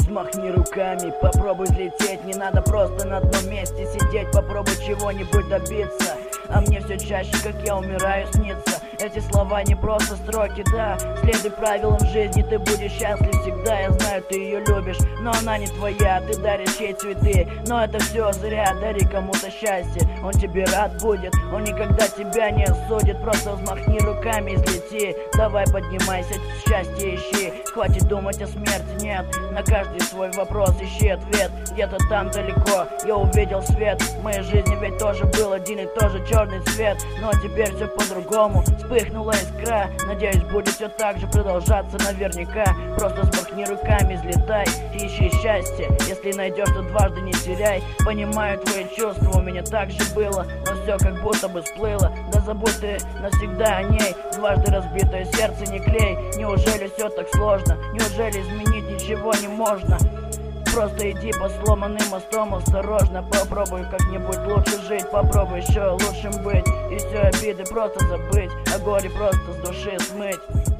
Взмахни руками, попробуй взлететь. Не надо просто на одном месте сидеть. Попробуй чего-нибудь добиться. А мне все чаще, как я умираю, снится. Эти слова не просто строки, да. Следуй правилам жизни, ты будешь счастлив всегда. Я знаю, ты ее любишь, но она не твоя. Ты даришь ей цветы, но это все зря. Дари кому-то счастье, он тебе рад будет. Он никогда тебя не осудит. Просто взмахни руками и взлети. Давай поднимайся, счастье ищи. Хватит думать о смерти, нет. На каждый свой вопрос ищи ответ. Где-то там далеко я увидел свет. В моей жизни ведь тоже был один и тот же черный цвет. Но теперь все по-другому. Вспыхнула искра, надеюсь, будет все так же продолжаться наверняка. Просто взмахни руками, взлетай, ищи счастье. Если найдешь, то дважды не теряй. Понимаю твои чувства, у меня так же было, но все как будто бы сплыло. Да забудь ты навсегда о ней. Дважды разбитое сердце не клей. Неужели все так сложно? Неужели изменить ничего не можно? Просто иди по сломанным мостом осторожно. Попробуй как-нибудь лучше жить. Попробуй еще лучшим быть. И все обиды просто забыть. А горе просто с души смыть.